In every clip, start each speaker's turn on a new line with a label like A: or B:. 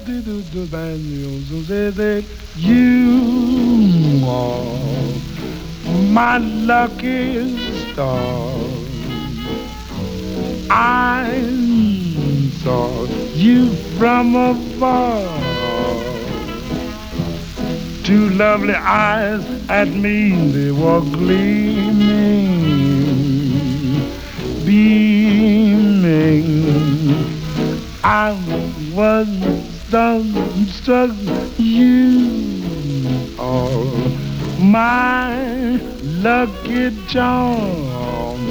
A: You are my lucky star. I saw you from afar. Two lovely eyes at me, they were gleaming, beaming. I was struck. You are my lucky charm.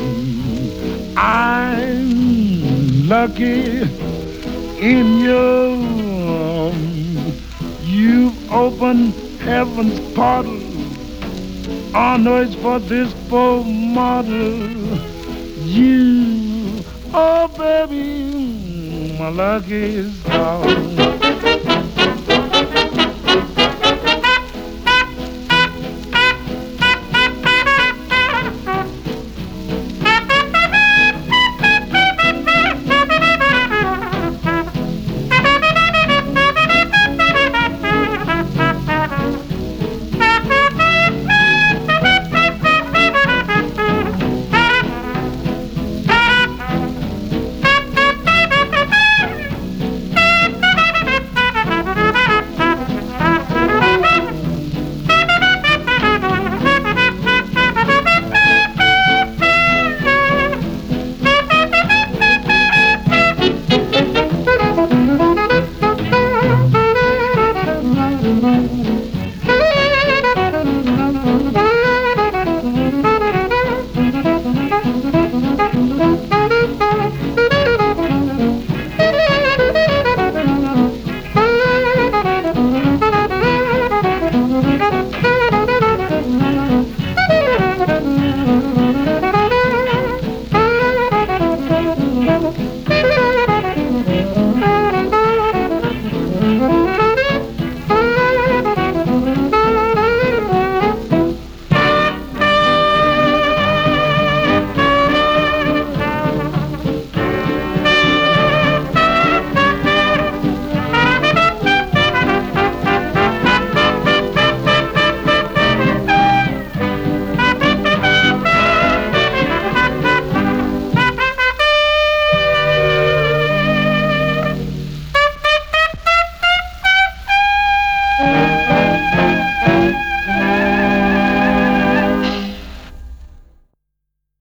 A: I'm lucky in your arms. You've opened heaven's portal. I know it's for this poor mortal. You, oh baby, my lucky star.